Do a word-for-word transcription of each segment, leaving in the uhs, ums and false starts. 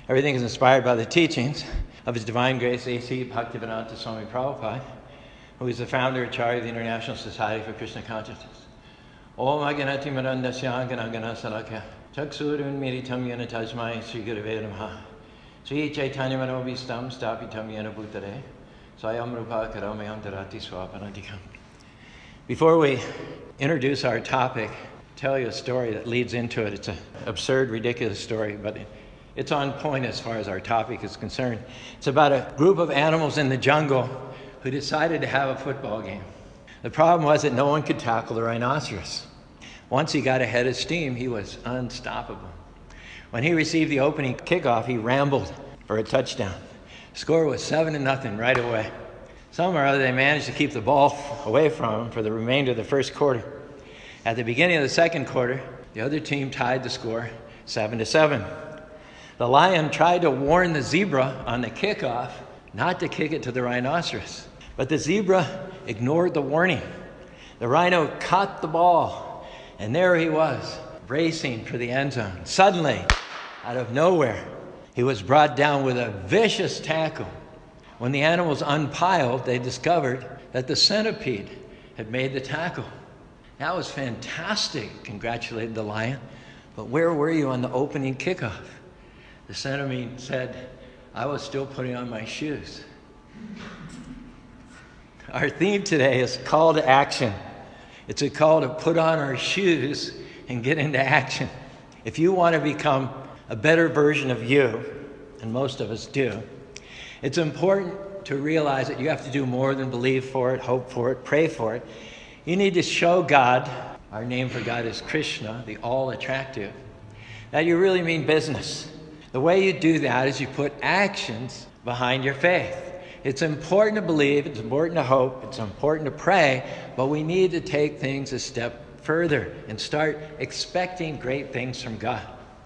Everything is inspired by the teachings of His Divine Grace A C Bhaktivedanta Swami Prabhupada, who is the founder and charter of the International Society for Krishna Consciousness. Om Aganati Marandasya Ganagana Salakya Chaksurun Miritam Yana Tajmai Sri Gurave Namaha Sri Chaitanya Manobhistam Stapitam Yana Bhutare Swayam Rupa Karamayam Dharati Swapanadikam. Before we introduce our topic, tell you a story that leads into it. It's an absurd, ridiculous story, but it, it's on point as far as our topic is concerned. It's about a group of animals in the jungle who decided to have a football game. The problem was that no one could tackle the rhinoceros. Once he got ahead of steam, he was unstoppable. When he received the opening kickoff, he rambled for a touchdown. The score was seven to nothing right away. Somehow or other, they managed to keep the ball away from him for the remainder of the first quarter. At the beginning of the second quarter, the other team tied the score seven to seven. The lion tried to warn the zebra on the kickoff not to kick it to the rhinoceros, but the zebra ignored the warning. The rhino caught the ball, and there he was, racing for the end zone. Suddenly, out of nowhere, he was brought down with a vicious tackle. When the animals unpiled, they discovered that the centipede had made the tackle. That was fantastic, congratulated the lion. But where were you on the opening kickoff? The centipede said, I was still putting on my shoes. Our theme today is call to action. It's a call to put on our shoes and get into action. If you want to become a better version of you, and most of us do, it's important to realize that you have to do more than believe for it, hope for it, pray for it. You need to show God, our name for God is Krishna, the all-attractive, that you really mean business. The way you do that is you put actions behind your faith. It's important to believe, it's important to hope, it's important to pray, but we need to take things a step further and start expecting great things from God.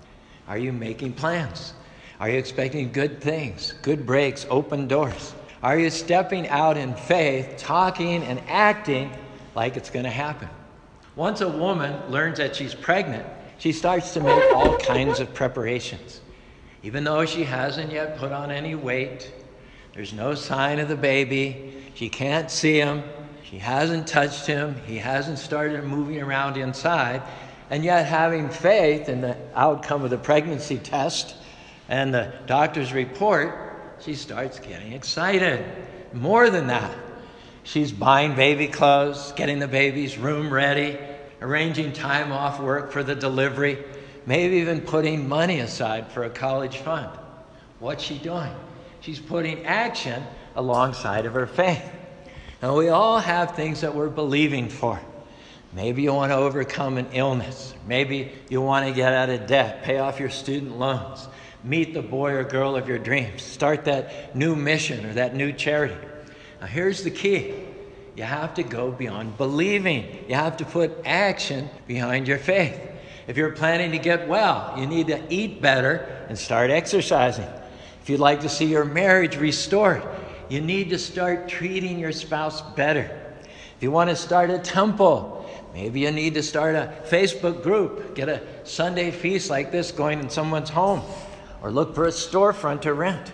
Are you making plans? Are you expecting good things, good breaks, open doors? Are you stepping out in faith, talking and acting like it's going to happen? Once a woman learns that she's pregnant, she starts to make all kinds of preparations. Even though she hasn't yet put on any weight, there's no sign of the baby, she can't see him, she hasn't touched him, he hasn't started moving around inside, and yet having faith in the outcome of the pregnancy test and the doctor's report, she starts getting excited. More than that, she's buying baby clothes, getting the baby's room ready, arranging time off work for the delivery, maybe even putting money aside for a college fund. What's she doing? She's putting action alongside of her faith. Now, we all have things that we're believing for. Maybe you want to overcome an illness. Maybe you want to get out of debt, pay off your student loans, meet the boy or girl of your dreams, start that new mission or that new charity. Now, here's the key. You have to go beyond believing. You have to put action behind your faith. If you're planning to get well, you need to eat better and start exercising. If you'd like to see your marriage restored, you need to start treating your spouse better. If you want to start a temple, maybe you need to start a Facebook group, get a Sunday feast like this going in someone's home, or look for a storefront to rent.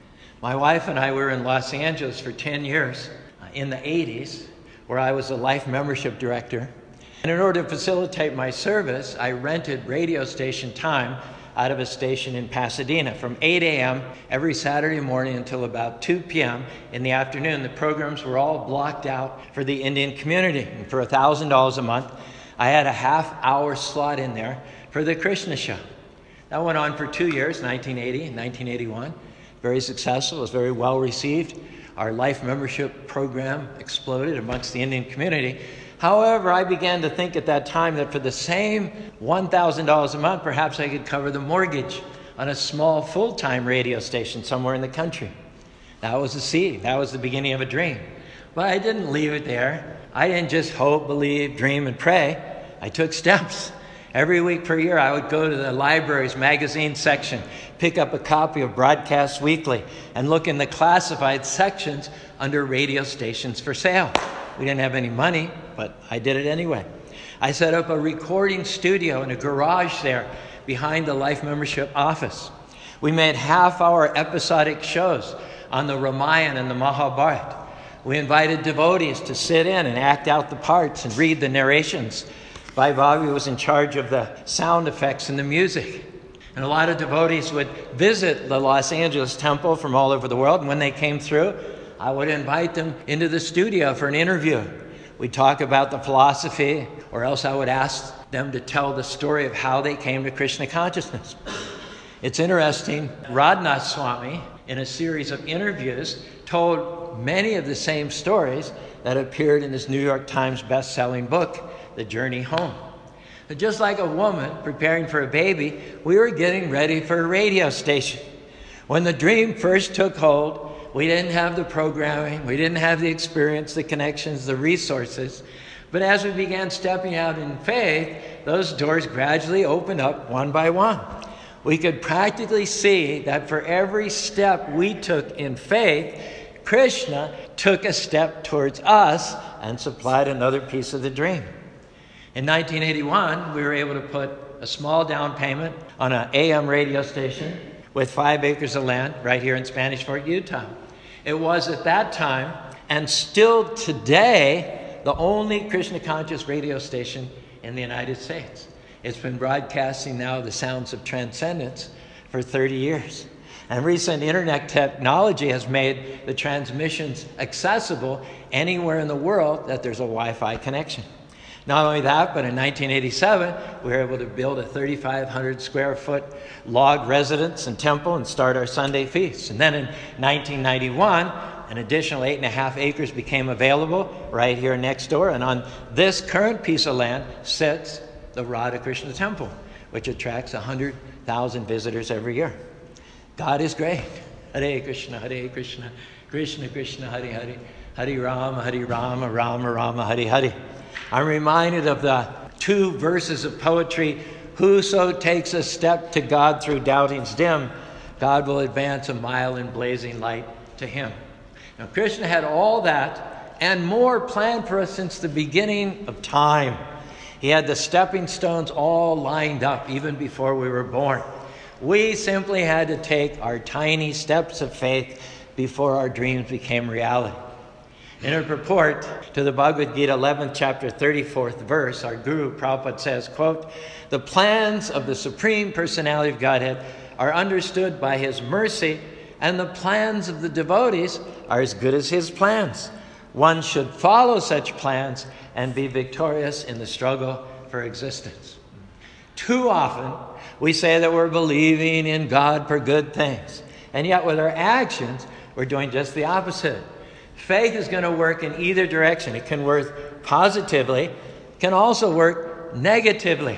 My wife and I were in Los Angeles for ten years uh, in the eighties, where I was a life membership director. And in order to facilitate my service, I rented radio station time out of a station in Pasadena from eight a.m. every Saturday morning until about two p.m. in the afternoon. The programs were all blocked out for the Indian community. And for one thousand dollars a month, I had a half-hour slot in there for the Krishna show. That went on for two years, nineteen eighty and nineteen eighty-one. Very successful, it was very well received. Our life membership program exploded amongst the Indian community. However, I began to think at that time that for the same one thousand dollars a month, perhaps I could cover the mortgage on a small full-time radio station somewhere in the country. That was the seed. That was the beginning of a dream. But I didn't leave it there. I didn't just hope, believe, dream, and pray. I took steps. Every week per year, I would go to the library's magazine section, pick up a copy of Broadcast Weekly, and look in the classified sections under radio stations for sale. We didn't have any money, but I did it anyway. I set up a recording studio in a garage there behind the Life Membership office. We made half-hour episodic shows on the Ramayana and the Mahabharata. We invited devotees to sit in and act out the parts and read the narrations. Bhai Bobby was in charge of the sound effects and the music. And a lot of devotees would visit the Los Angeles temple from all over the world. And when they came through, I would invite them into the studio for an interview. We'd talk about the philosophy, or else I would ask them to tell the story of how they came to Krishna consciousness. It's interesting, Radhanath Swami, in a series of interviews, told many of the same stories that appeared in his New York Times best-selling book, The Journey Home. But just like a woman preparing for a baby, we were getting ready for a radio station. When the dream first took hold, we didn't have the programming, we didn't have the experience, the connections, the resources. But as we began stepping out in faith, those doors gradually opened up one by one. We could practically see that for every step we took in faith, Krishna took a step towards us and supplied another piece of the dream. In nineteen eighty-one, we were able to put a small down payment on an A M radio station with five acres of land right here in Spanish Fork, Utah. It was at that time, and still today, the only Krishna conscious radio station in the United States. It's been broadcasting now the sounds of transcendence for thirty years. And recent internet technology has made the transmissions accessible anywhere in the world that there's a Wi-Fi connection. Not only that, but in nineteen eighty-seven, we were able to build a thirty-five hundred square foot log residence and temple and start our Sunday feasts. And then in nineteen ninety-one, an additional eight and a half acres became available right here next door. And on this current piece of land sits the Radha Krishna Temple, which attracts one hundred thousand visitors every year. God is great. Hare Krishna, Hare Krishna, Krishna Krishna, Hare Hare, Hare Rama, Hare Rama, Rama Rama, Hare Hare. I'm reminded of the two verses of poetry, whoso takes a step to God through doubting's dim, God will advance a mile in blazing light to him. Now, Krishna had all that and more planned for us since the beginning of time. He had the stepping stones all lined up even before we were born. We simply had to take our tiny steps of faith before our dreams became reality. In a purport to the Bhagavad Gita, eleventh chapter, thirty-fourth verse, our Guru Prabhupada says, quote, "The plans of the Supreme Personality of Godhead are understood by his mercy, and the plans of the devotees are as good as his plans. One should follow such plans and be victorious in the struggle for existence." Too often, we say that we're believing in God for good things, and yet with our actions, we're doing just the opposite. Faith is going to work in either direction. It can work positively, it can also work negatively.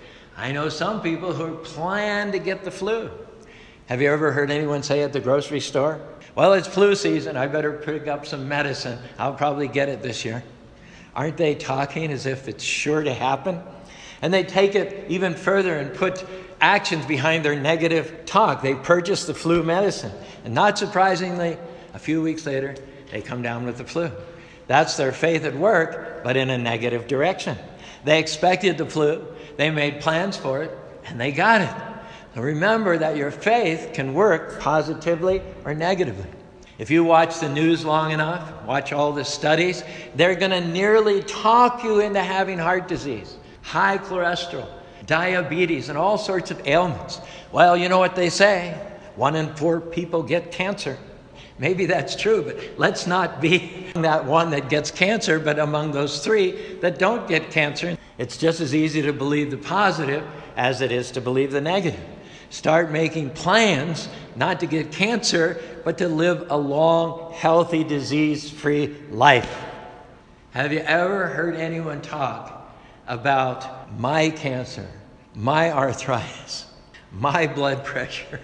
I know some people who plan to get the flu. Have you ever heard anyone say at the grocery store, "Well, it's flu season, I better pick up some medicine. I'll probably get it this year"? Aren't they talking as if it's sure to happen? And they take it even further and put actions behind their negative talk. They purchase the flu medicine, and not surprisingly, a few weeks later, they come down with the flu. That's their faith at work, but in a negative direction. They expected the flu, they made plans for it, and they got it. So remember that your faith can work positively or negatively. If you watch the news long enough, watch all the studies, they're going to nearly talk you into having heart disease, high cholesterol, diabetes, and all sorts of ailments. Well, you know what they say? One in four people get cancer. Maybe that's true, but let's not be that one that gets cancer, but among those three that don't get cancer. It's just as easy to believe the positive as it is to believe the negative. Start making plans not to get cancer, but to live a long, healthy, disease-free life. Have you ever heard anyone talk about my cancer, my arthritis, my blood pressure,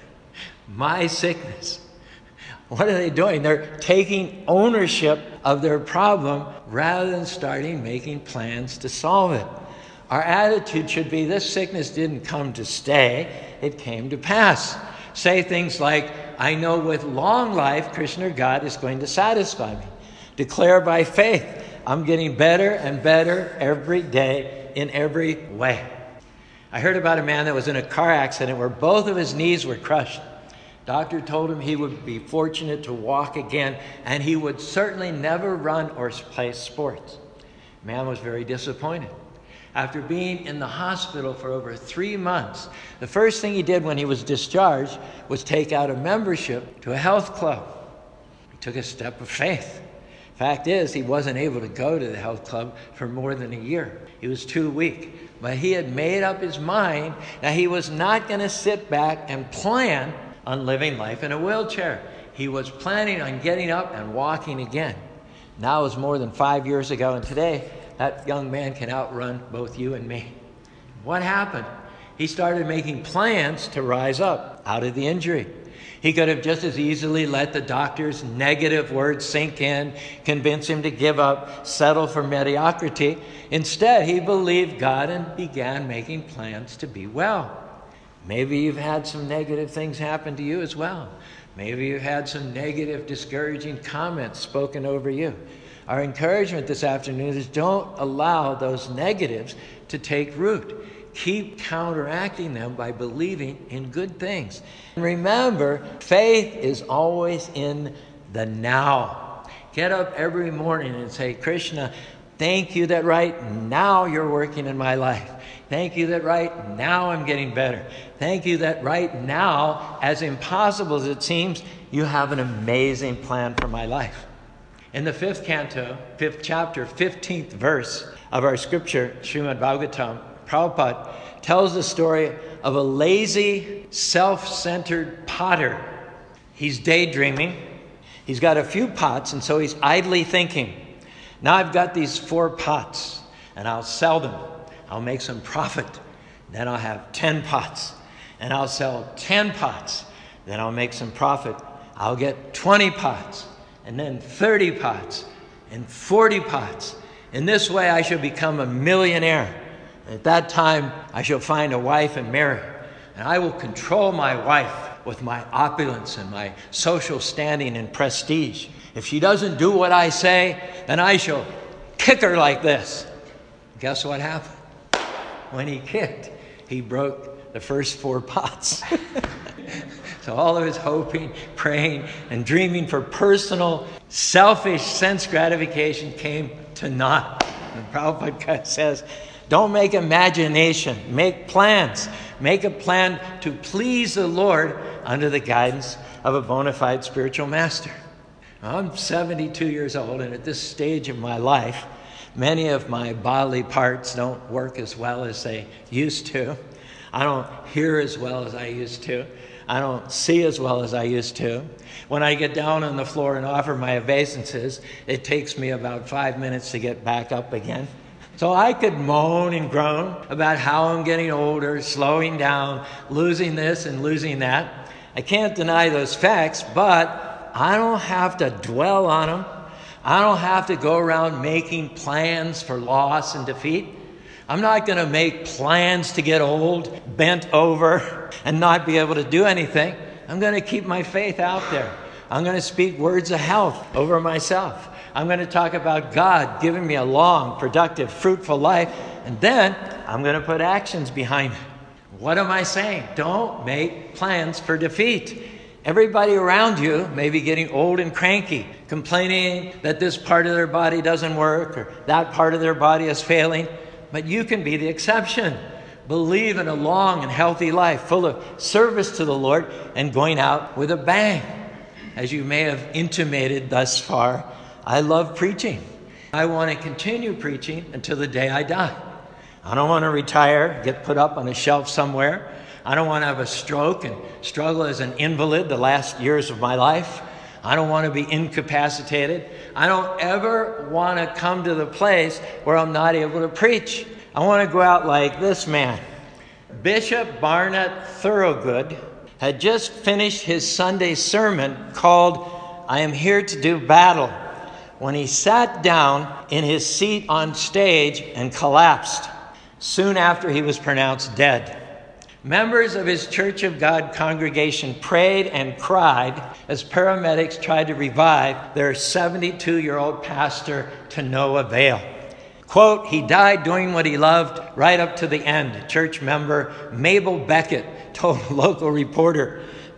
my sickness? What are they doing? They're taking ownership of their problem rather than starting making plans to solve it. Our attitude should be, this sickness didn't come to stay, it came to pass. Say things like, I know with long life, Krishna, God, is going to satisfy me. Declare by faith, I'm getting better and better every day in every way. I heard about a man that was in a car accident where both of his knees were crushed. Doctor told him he would be fortunate to walk again, and he would certainly never run or play sports. Man was very disappointed. After being in the hospital for over three months, the first thing he did when he was discharged was take out a membership to a health club. He took a step of faith. Fact is, he wasn't able to go to the health club for more than a year. He was too weak. But he had made up his mind that he was not going to sit back and plan on living life in a wheelchair. He was planning on getting up and walking again. Now it was more than five years ago, and today that young man can outrun both you and me. What happened? He started making plans to rise up out of the injury. He could have just as easily let the doctor's negative words sink in, convince him to give up, settle for mediocrity. Instead, he believed God and began making plans to be well. Maybe you've had some negative things happen to you as well. Maybe you've had some negative, discouraging comments spoken over you. Our encouragement this afternoon is don't allow those negatives to take root. Keep counteracting them by believing in good things. And remember, faith is always in the now. Get up every morning and say, Krishna, thank you that right now you're working in my life. Thank you that right now I'm getting better. Thank you that right now, as impossible as it seems, you have an amazing plan for my life. In the fifth canto, fifth chapter, fifteenth verse of our scripture, Srimad Bhagavatam, Prabhupada tells the story of a lazy, self-centered potter. He's daydreaming. He's got a few pots, and so he's idly thinking, now I've got these four pots, and I'll sell them. I'll make some profit. Then I'll have ten pots, and I'll sell ten pots. Then I'll make some profit. I'll get twenty pots, and then thirty pots, and forty pots. In this way, I shall become a millionaire. At that time, I shall find a wife and marry. And I will control my wife with my opulence and my social standing and prestige. If she doesn't do what I say, then I shall kick her like this. Guess what happened? When he kicked, he broke the first four pots. So all of his hoping, praying, and dreaming for personal, selfish sense gratification came to naught. And Prabhupada says, don't make imagination, make plans. Make a plan to please the Lord under the guidance of a bona fide spiritual master. Now, I'm seventy-two years old, and at this stage of my life, many of my bodily parts don't work as well as they used to. I don't hear as well as I used to. I don't see as well as I used to. When I get down on the floor and offer my obeisances, it takes me about five minutes to get back up again. So I could moan and groan about how I'm getting older, slowing down, losing this and losing that. I can't deny those facts, but I don't have to dwell on them. I don't have to go around making plans for loss and defeat. I'm not going to make plans to get old, bent over, and not be able to do anything. I'm going to keep my faith out there. I'm going to speak words of health over myself. I'm going to talk about God giving me a long, productive, fruitful life, and then I'm going to put actions behind it. What am I saying? Don't make plans for defeat. Everybody around you may be getting old and cranky, complaining that this part of their body doesn't work or that part of their body is failing, but you can be the exception. Believe in a long and healthy life full of service to the Lord and going out with a bang. As you may have intimated thus far, I love preaching. I want to continue preaching until the day I die. I don't want to retire, get put up on a shelf somewhere. I don't want to have a stroke and struggle as an invalid the last years of my life. I don't want to be incapacitated. I don't ever want to come to the place where I'm not able to preach. I want to go out like this man. Bishop Barnett Thorogood had just finished his Sunday sermon called, I Am Here to Do Battle, when he sat down in his seat on stage and collapsed soon after he was pronounced dead. Members of his Church of God congregation prayed and cried as paramedics tried to revive their seventy-two-year-old pastor to no avail. Quote, he died doing what he loved right up to the end, church member Mabel Beckett told a local reporter.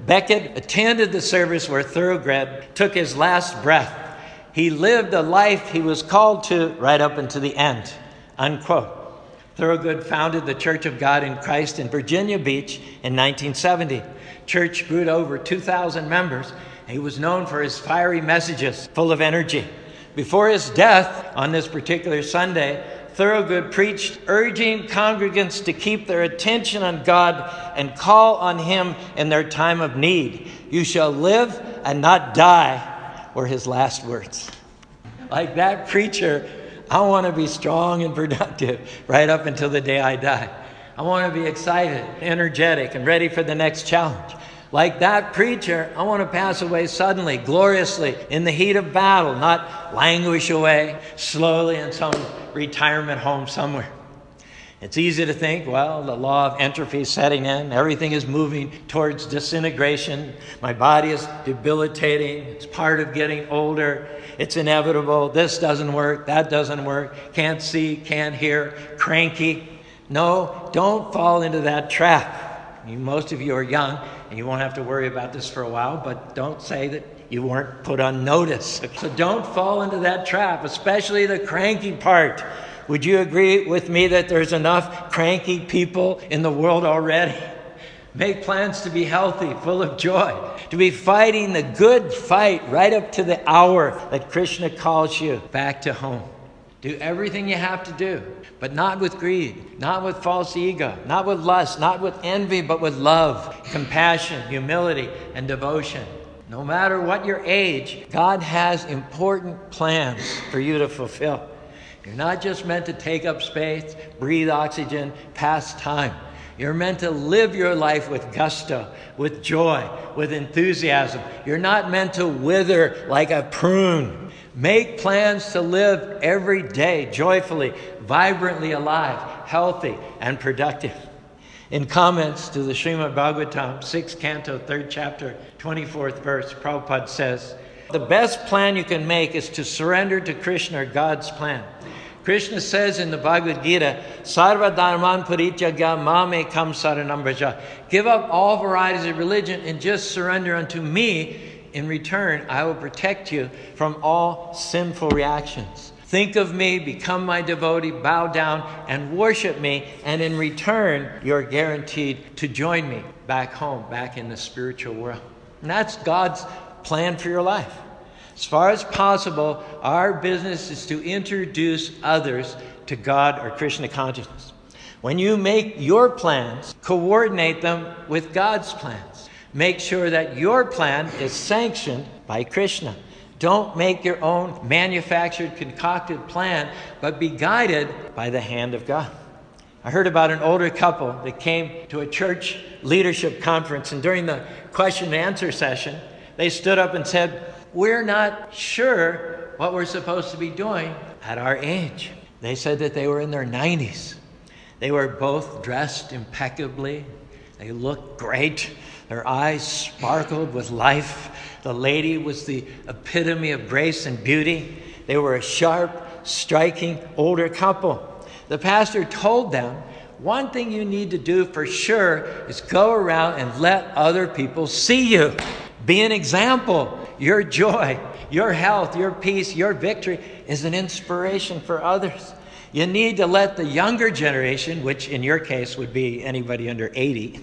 Beckett attended the service where Thorogood took his last breath. He lived a life he was called to right up until the end, unquote. Thorogood founded the Church of God in Christ in Virginia Beach in nineteen seventy. Church grew to over two thousand members. He was known for his fiery messages, full of energy. Before his death on this particular Sunday, Thorogood preached, urging congregants to keep their attention on God and call on Him in their time of need. "You shall live and not die," were his last words. Like that preacher, I want to be strong and productive right up until the day I die. I want to be excited, energetic, and ready for the next challenge. Like that preacher, I want to pass away suddenly, gloriously, in the heat of battle, not languish away slowly in some retirement home somewhere. It's easy to think, well, the law of entropy is setting in. Everything is moving towards disintegration. My body is debilitating. It's part of getting older. It's inevitable. This doesn't work. That doesn't work. Can't see, can't hear, cranky. No, don't fall into that trap. You, most of you are young, and you won't have to worry about this for a while, but don't say that you weren't put on notice. So don't fall into that trap, especially the cranky part. Would you agree with me that there's enough cranky people in the world already? Make plans to be healthy, full of joy, to be fighting the good fight right up to the hour that Krishna calls you back to home. Do everything you have to do, but not with greed, not with false ego, not with lust, not with envy, but with love, compassion, humility, and devotion. No matter what your age, God has important plans for you to fulfill. You're not just meant to take up space, breathe oxygen, pass time. You're meant to live your life with gusto, with joy, with enthusiasm. You're not meant to wither like a prune. Make plans to live every day joyfully, vibrantly alive, healthy, and productive. In comments to the Srimad Bhagavatam, sixth canto, third chapter, twenty-fourth verse, Prabhupada says, "The best plan you can make is to surrender to Krishna, or God's plan. Krishna says in the Bhagavad Gita, Sarva dharman parityaga mame kam saranam vraja. Give up all varieties of religion and just surrender unto me. In return, I will protect you from all sinful reactions. Think of me, become my devotee, bow down and worship me, and in return, you're guaranteed to join me back home, back in the spiritual world." And that's God's plan for your life. As far as possible, our business is to introduce others to God or Krishna consciousness. When you make your plans, coordinate them with God's plans. Make sure that your plan is sanctioned by Krishna. Don't make your own manufactured, concocted plan, but be guided by the hand of God. I heard about an older couple that came to a church leadership conference, and during the question and answer session, they stood up and said, "We're not sure what we're supposed to be doing at our age." They said that they were in their nineties. They were both dressed impeccably. They looked great. Their eyes sparkled with life. The lady was the epitome of grace and beauty. They were a sharp, striking older couple. The pastor told them, one thing you need to do for sure is go around and let other people see you. Be an example. Your joy, your health, your peace, your victory is an inspiration for others. You need to let the younger generation, which in your case would be anybody under eighty,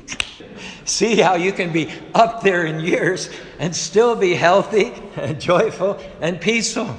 see how you can be up there in years and still be healthy and joyful and peaceful.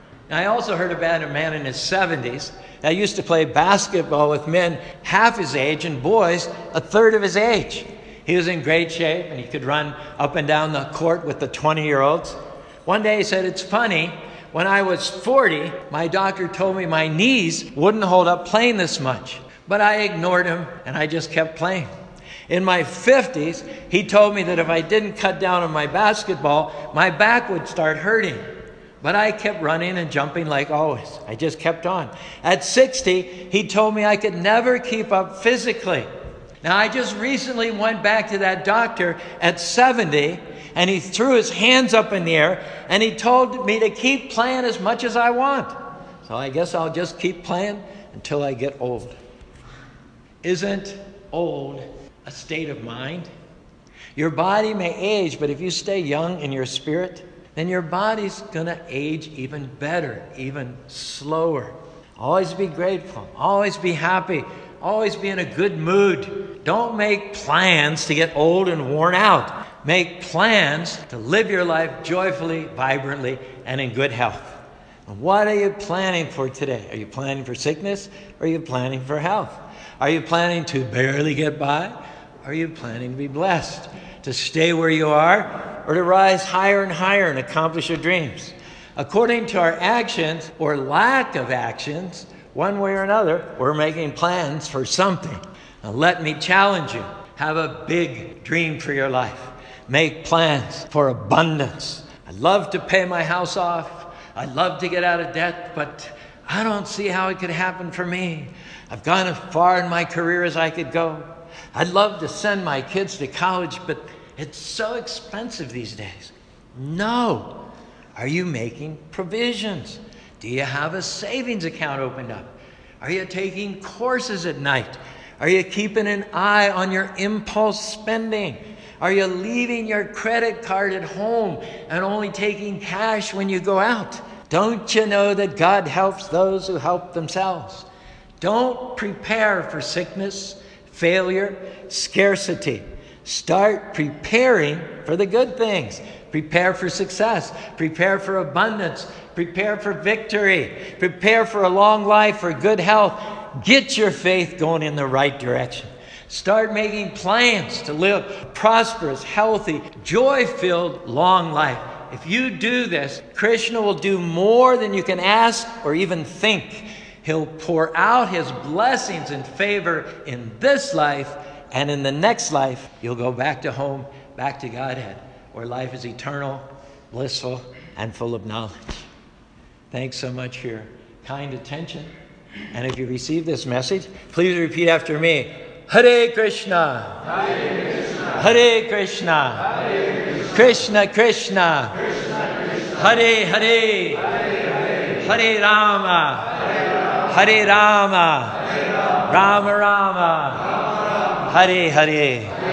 I also heard about a man in his seventies that used to play basketball with men half his age and boys a third of his age. He was in great shape and he could run up and down the court with the twenty-year-olds. One day he said, "It's funny, when I was forty, my doctor told me my knees wouldn't hold up playing this much. But I ignored him and I just kept playing. In my fifties, he told me that if I didn't cut down on my basketball, my back would start hurting. But I kept running and jumping like always. I just kept on. At sixty, he told me I could never keep up physically. Now, I just recently went back to that doctor at seventy, and he threw his hands up in the air, and he told me to keep playing as much as I want. So I guess I'll just keep playing until I get old." Isn't old a state of mind? Your body may age, but if you stay young in your spirit, then your body's going to age even better, even slower. Always be grateful. Always be happy. Always be in a good mood. Don't make plans to get old and worn out. Make plans to live your life joyfully, vibrantly, and in good health. And what are you planning for today? Are you planning for sickness, or are you planning for health? Are you planning to barely get by? Or are you planning to be blessed? To stay where you are, or to rise higher and higher and accomplish your dreams? According to our actions or lack of actions, one way or another, we're making plans for something. Now let me challenge you. Have a big dream for your life. Make plans for abundance. I'd love to pay my house off. I'd love to get out of debt, but I don't see how it could happen for me. I've gone as far in my career as I could go. I'd love to send my kids to college, but it's so expensive these days. No. Are you making provisions? Do you have a savings account opened up? Are you taking courses at night? Are you keeping an eye on your impulse spending? Are you leaving your credit card at home and only taking cash when you go out? Don't you know that God helps those who help themselves? Don't prepare for sickness, failure, scarcity. Start preparing for the good things. Prepare for success. Prepare for abundance. Prepare for victory. Prepare for a long life, for good health. Get your faith going in the right direction. Start making plans to live a prosperous, healthy, joy-filled, long life. If you do this, Krishna will do more than you can ask or even think. He'll pour out his blessings and favor in this life, and in the next life, you'll go back to home, back to Godhead, where life is eternal, blissful, and full of knowledge. Thanks so much for your kind attention. And if you receive this message, please repeat after me. Hare Krishna. Hare Krishna. Hare Krishna. Hare Krishna. Krishna Krishna. Krishna Krishna. Hare Hare. Hare, Hare Rama. Hare Rama. Hare Rama. Rama Rama. Rama Rama. Hare Hare. Hare